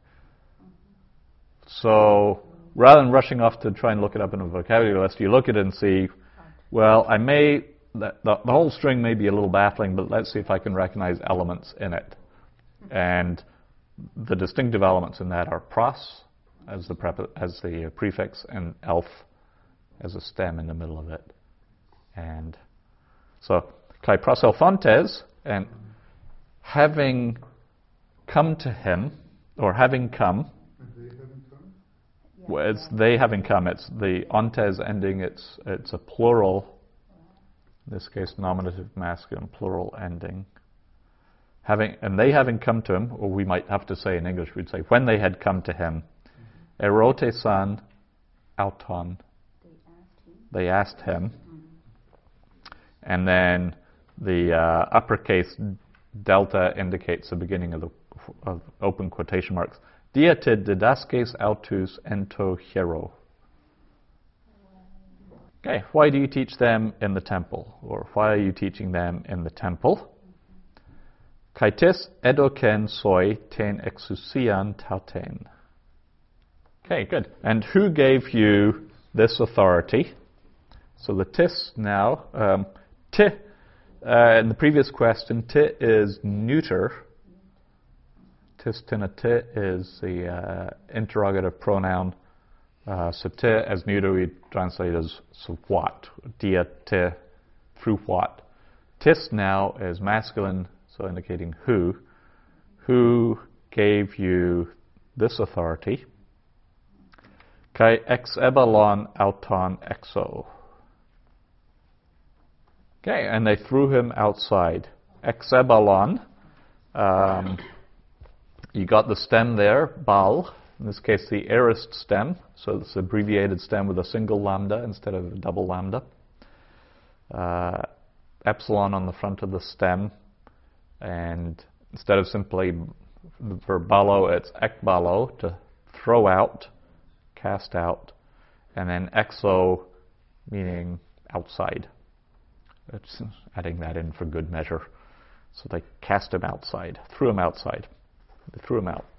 So rather than rushing off to try and look it up in a vocabulary list, you look at it and see, well, the whole string may be a little baffling, but let's see if I can recognize elements in it. And the distinctive elements in that are pros as the prefix, and elf as a stem in the middle of it. And so, kai proselphontes, and having come to him, or having come, it's they having come, it's the ontes ending, it's a plural, in this case nominative masculine, plural ending. And they having come to him, or we might have to say in English, we'd say when they had come to him, erotesan auton, they asked him. And then the uppercase delta indicates the beginning of open quotation marks. Dia te didaskes autus ento hiero. Okay, why do you teach them in the temple? Or why are you teaching them in the temple? Kai tis edocen soi ten exousian tauten. Okay, good. And who gave you this authority? So the tis now, ti, in the previous question, ti is neuter. Tis tina ti is the interrogative pronoun So te as neuter we translate as so what, dia te, through what. Tis now is masculine, so indicating who. Who gave you this authority? Kai ex ebalon auton exo. Okay, and they threw him outside. Ex ebalon, you got the stem there, bal, in this case the aorist stem, so it's abbreviated stem with a single lambda instead of a double lambda. Epsilon on the front of the stem, and instead of simply the verb balo, it's ekbalo, to throw out, cast out, and then exo, meaning outside. It's adding that in for good measure. So they cast him outside, threw him outside. They threw him out.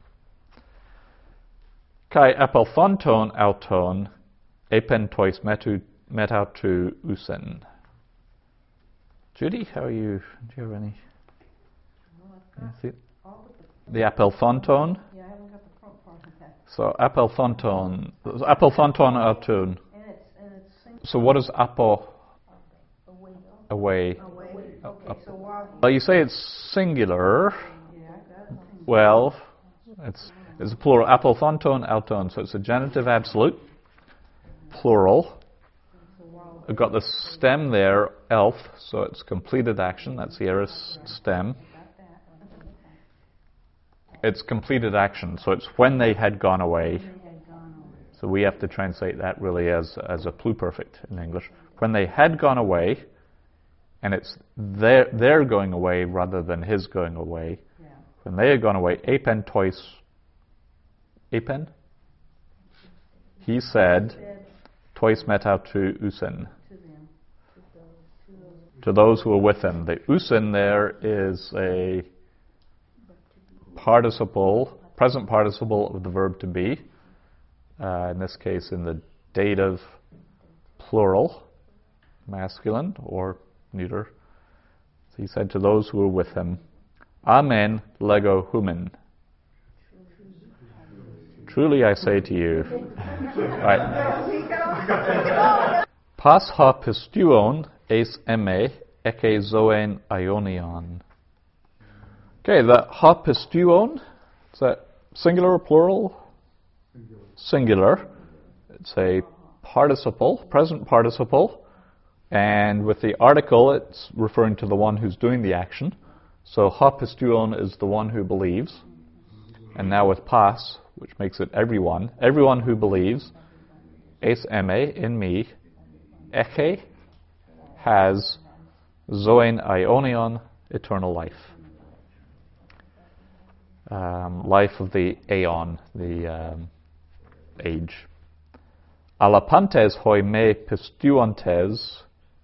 Kai apelthonton auton epen tois metautu usen. Judy, how are you? Do you have any? The apelthonton? Yeah, I haven't got the front part of that. So apelthonton autun. And it's So what is apo? Away. Okay, so while Well, you say it's singular. yeah, I got it. Well, it's a plural. Apelthonton auton. So it's a genitive absolute, plural. I've got the stem there, elf, so it's completed action. That's the aorist stem. It's completed action, so it's when they had gone away. So we have to translate that really as a pluperfect in English. When they had gone away, and it's their going away rather than his going away. Yeah. When they had gone away, apen tois. Apen? He said, tois metautu usen. To those who are with him. The usen there is a participle, present participle of the verb to be. In this case, in the dative plural, masculine or neuter. So he said to those who were with him, Amen lego humen. Truly I say to you. Right. Pas ha pistuon eis eme eke zoen ionion. Okay, the ha pistuon, is that singular or plural? Singular. It's a participle, present participle, and with the article it's referring to the one who's doing the action. So ha pistuon is the one who believes, and now with pas, which makes it everyone who believes, eis eme, in me, eche, has zoen ionion, eternal life. Life of the aeon, the age. Alapantes hoi me pistuantes,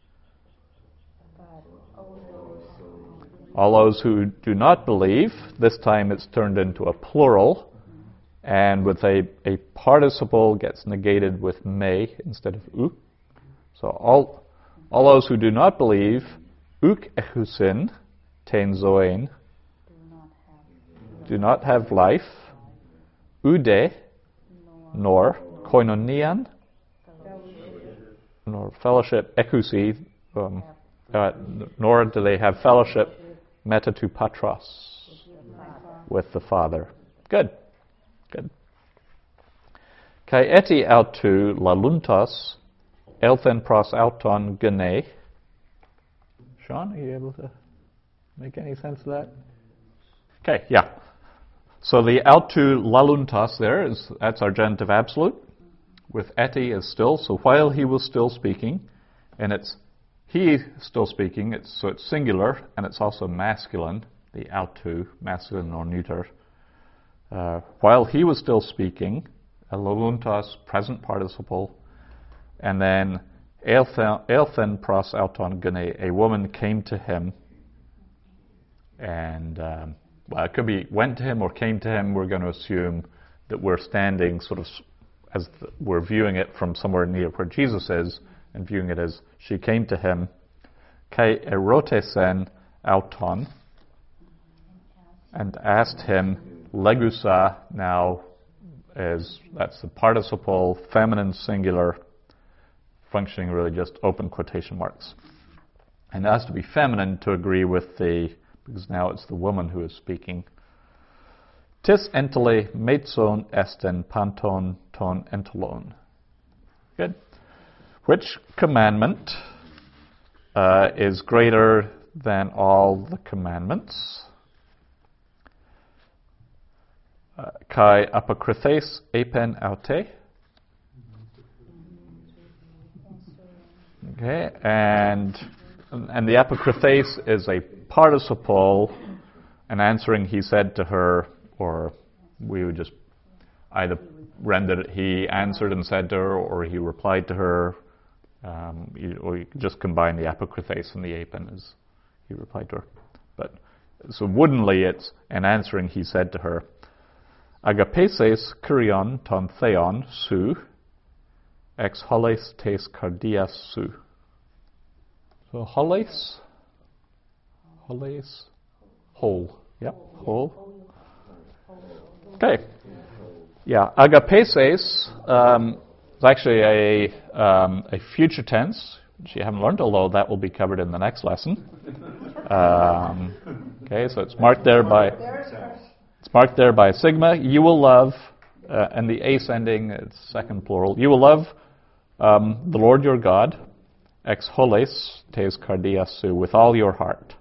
all those who do not believe. This time it's turned into a plural, and with a participle gets negated with me instead of u. So all those who do not believe, uk echusin, ten zoen, do not have life, ude, nor koinonian, nor fellowship, ekusi, nor do they have fellowship, meta tu patros, with the Father. Good. Kai eti autu laluntas, elthen pros auton gene. Sean, are you able to make any sense of that? Okay, yeah. So the autu laluntas there that's our genitive absolute, with eti is still. So while he was still speaking, and it's he still speaking, so it's singular, and it's also masculine, the autu, masculine or neuter. While he was still speaking, a laluntas, present participle, and then elthen pros auton gene, a woman came to him, and well, it could be went to him or came to him. We're going to assume that we're standing sort of as we're viewing it from somewhere near where Jesus is, and viewing it as she came to him. Kai erotesen auton, and asked him legusa. Now, that's the participle, feminine singular, functioning really just open quotation marks. And it has to be feminine to agree with because now it's the woman who is speaking. Tis entele metzon esten panton ton entolon. Good. Which commandment is greater than all the commandments? Kai apokrythes epen aute. Okay, and the apokrythes is a participle, and answering he said to her, or we would just either render it he answered and said to her, or he replied to her, or you could just combine the apokrythes and the epen as he replied to her. But so woodenly it's an answering he said to her, agapeses kurion ton theon su, ex holes tes cardias su. So holes, whole, yep, whole. Okay, yeah, agapeses is actually a future tense, which you haven't learned, although that will be covered in the next lesson. Okay, so it's marked there by sigma. You will love, and the ace ending, it's second plural. You will love the Lord your God, ex holes tes cardias su, with all your heart.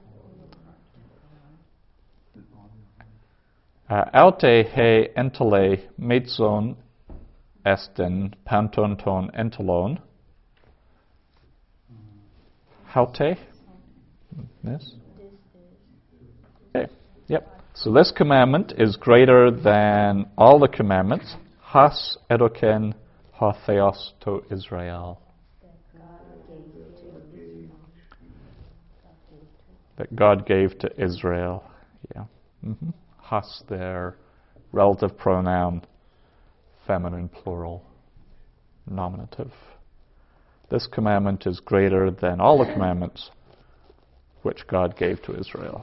Aute he entele metzon esten panton ton entolon. Haute? Yes? Okay, yep. So this commandment is greater than all the commandments. Has edoken ha theos to Israel. That God gave to Israel. Yeah. Mm-hmm. Has there, relative pronoun, feminine plural, nominative. This commandment is greater than all the commandments which God gave to Israel.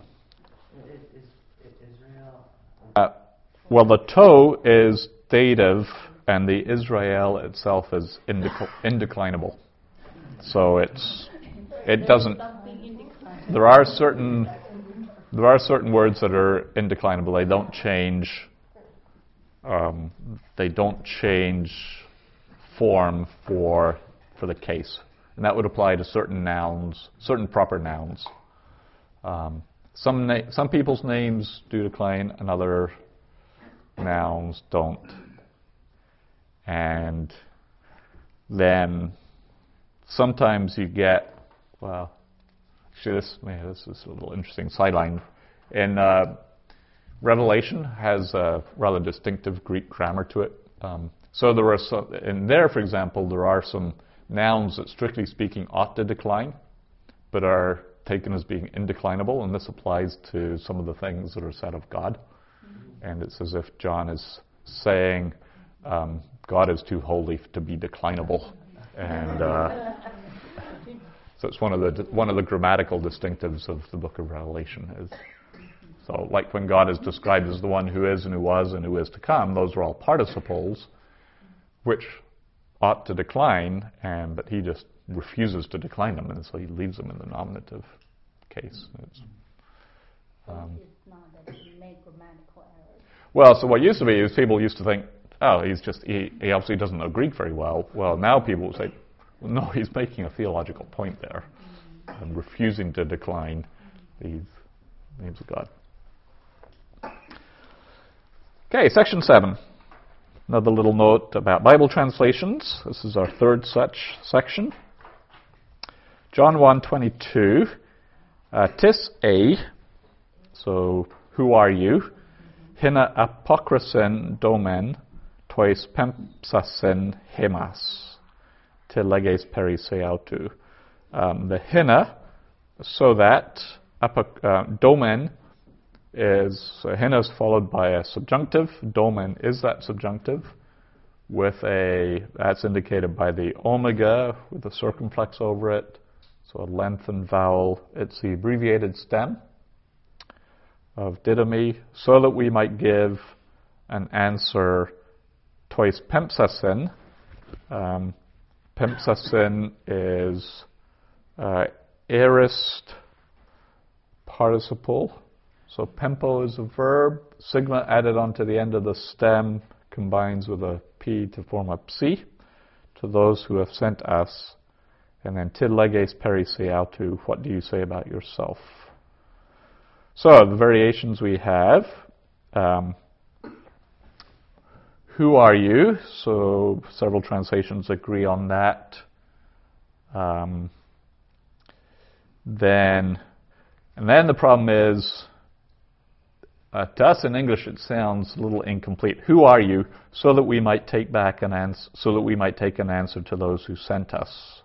Well, the to is dative, and the Israel itself is indeclinable. So it doesn't. There are certain words that are indeclinable. They don't change. They don't change form for the case, and that would apply to certain nouns, certain proper nouns. Some people's names do decline, and other nouns don't. And then sometimes you get, well, actually this is a little interesting sideline. In Revelation has a rather distinctive Greek grammar to it. So there are some, in there, for example, there are some nouns that strictly speaking ought to decline, but are taken as being indeclinable, and this applies to some of the things that are said of God. And it's as if John is saying God is too holy to be declinable, and so it's one of the grammatical distinctives of the book of Revelation. So, like when God is described as the one who is and who was and who is to come, those are all participles which ought to decline, but he just refuses to decline them, and so he leaves them in the nominative case. It's not that he made grammatical errors. Well, so what used to be is people used to think, oh, he obviously doesn't know Greek very well. Well, now people will say, well, no, he's making a theological point there and refusing to decline these names of God. Okay, section 7. Another little note about Bible translations. This is our third such section. John 1:22. Tis a, so who are you? Hina apokrysen domen tois pempsasen hemas. Te leges periseautu. The hina, so that, domen is, hina is followed by a subjunctive. Domen is that subjunctive with that's indicated by the omega with a circumflex over it. So a lengthened vowel. It's the abbreviated stem of didomi, so that we might give an answer tois pempsasin. Pempsasin is aorist participle. So pempo is a verb. Sigma added onto the end of the stem combines with a P to form a psi. To those who have sent us. And then tid leges perise autu. What do you say about yourself? So the variations we have. Who are you? So several translations agree on that. Then the problem is, to us in English it sounds a little incomplete. Who are you? So that we might take back an answer. So that we might take an answer to those who sent us.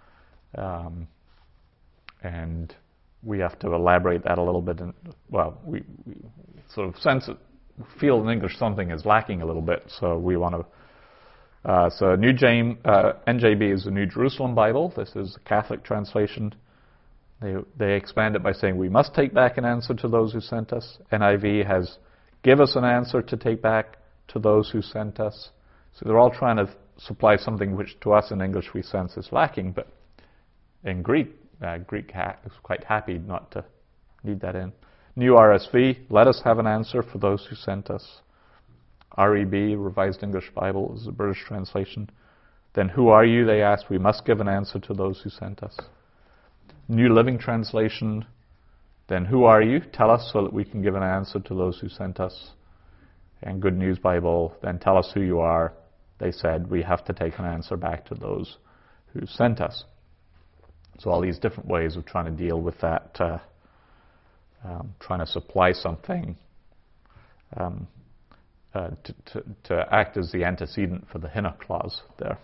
And we have to elaborate that a little bit. We sort of feel in English something is lacking a little bit, so we want to. So NJB is the New Jerusalem Bible. This is the Catholic translation. They expand it by saying we must take back an answer to those who sent us. NIV has give us an answer to take back to those who sent us. So they're all trying to supply something which to us in English we sense is lacking, but in Greek is quite happy not to need that in. New RSV, let us have an answer for those who sent us. REB, Revised English Bible, is the British translation. Then who are you? They asked. We must give an answer to those who sent us. New Living Translation, then who are you? Tell us so that we can give an answer to those who sent us. And Good News Bible, then tell us who you are. They said we have to take an answer back to those who sent us. So all these different ways of trying to deal with that, trying to supply something to act as the antecedent for the hina clause there.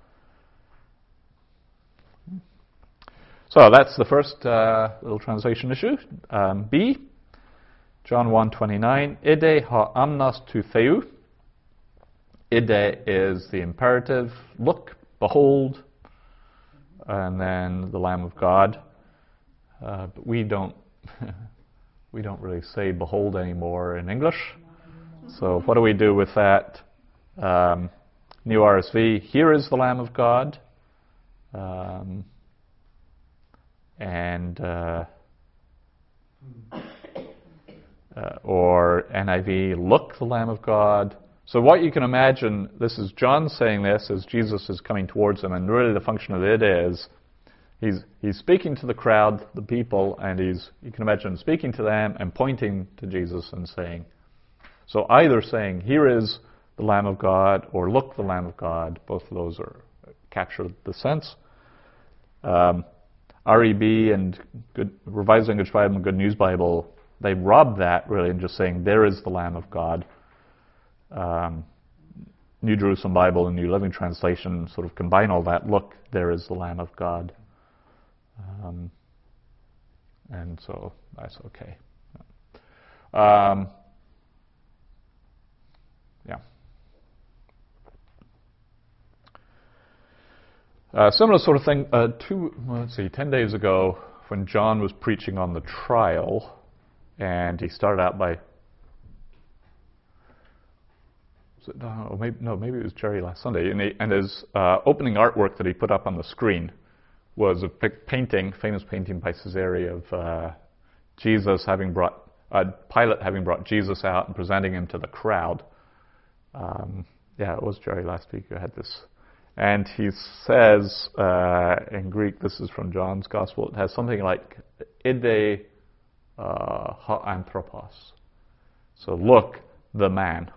So that's the first little translation issue. B, John 1:29. Ide ha amnas tu theou. Ide is the imperative. Look, behold. And then the Lamb of God. But we don't really say behold anymore in English. So what do we do with that? New RSV, here is the Lamb of God. Or NIV, look, the Lamb of God. So what you can imagine, this is John saying this as Jesus is coming towards him, and really the function of it is he's speaking to the crowd, the people, and you can imagine speaking to them and pointing to Jesus and saying, so either saying, here is the Lamb of God, or look, the Lamb of God. Both of those capture the sense. REB and Revised English Bible and Good News Bible, they rob that really in just saying, there is the Lamb of God. New Jerusalem Bible and New Living Translation sort of combine all that. Look, there is the Lamb of God. And so that's okay. Similar sort of thing, 10 days ago, when John was preaching on the trial, and he started out by, maybe it was Jerry last Sunday, and his opening artwork that he put up on the screen was a famous painting by Caesarea of Jesus having brought, Pilate having brought Jesus out and presenting him to the crowd. It was Jerry last week who had this. And he says, in Greek, this is from John's Gospel, it has something like, ide ha anthropos. So look, the man.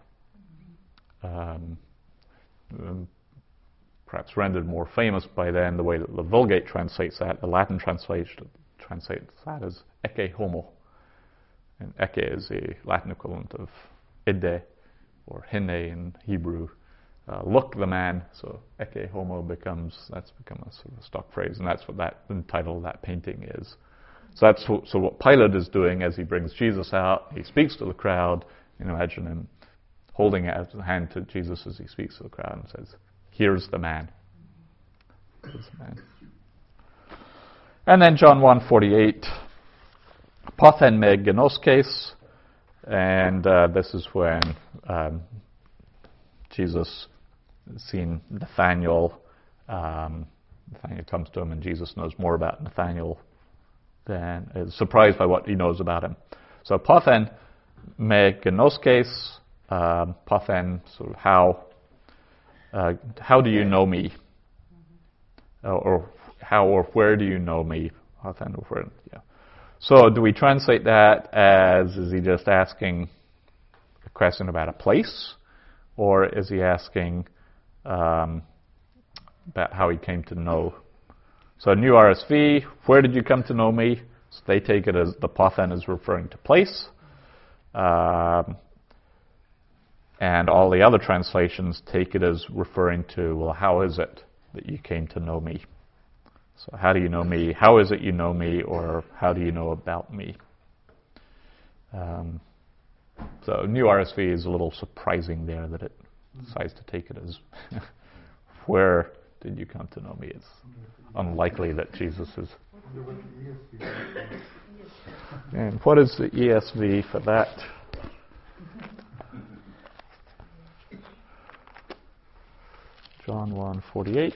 Perhaps rendered more famous by then the way that the Vulgate translates that. The Latin translation translates that as ecce homo. And ecce is the Latin equivalent of ide, or hine in Hebrew. Look, the man. So ecce homo that's become a sort of stock phrase, and that's what the title of that painting is. So so what Pilate is doing as he brings Jesus out, he speaks to the crowd. Imagine him holding out his hand to Jesus as he speaks to the crowd and says, here's the man. Here's the man. And then John 1:48, pothen me genoskes, and this is when Jesus seen Nathaniel. Nathaniel comes to him, and Jesus knows more about Nathaniel than is surprised by what he knows about him. So pothen me gnoskes, pothen, sort of how do you know me, or how or where do you know me? Pothen, or where, yeah. So do we translate that as, is he just asking a question about a place, or is he asking about how he came to know? So New RSV, where did you come to know me? So they take it as the pothen is referring to place. And all the other translations take it as referring to, well, how is it that you came to know me? So how do you know me? How is it you know me? Or how do you know about me? So New RSV is a little surprising there that it decides to take it as where did you come to know me? It's unlikely that Jesus is. And what is the ESV for that? John 1:48.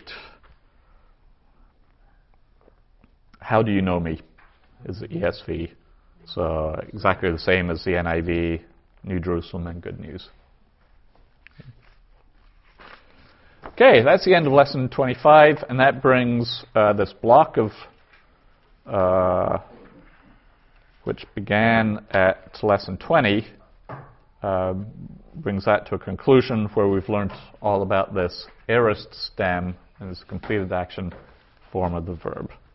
How do you know me? Is the ESV. So exactly the same as the NIV, New Jerusalem and Good News. Okay, that's the end of lesson 25, and that brings this block of, which began at lesson 20, brings that to a conclusion where we've learned all about this aorist stem and this completed action form of the verb.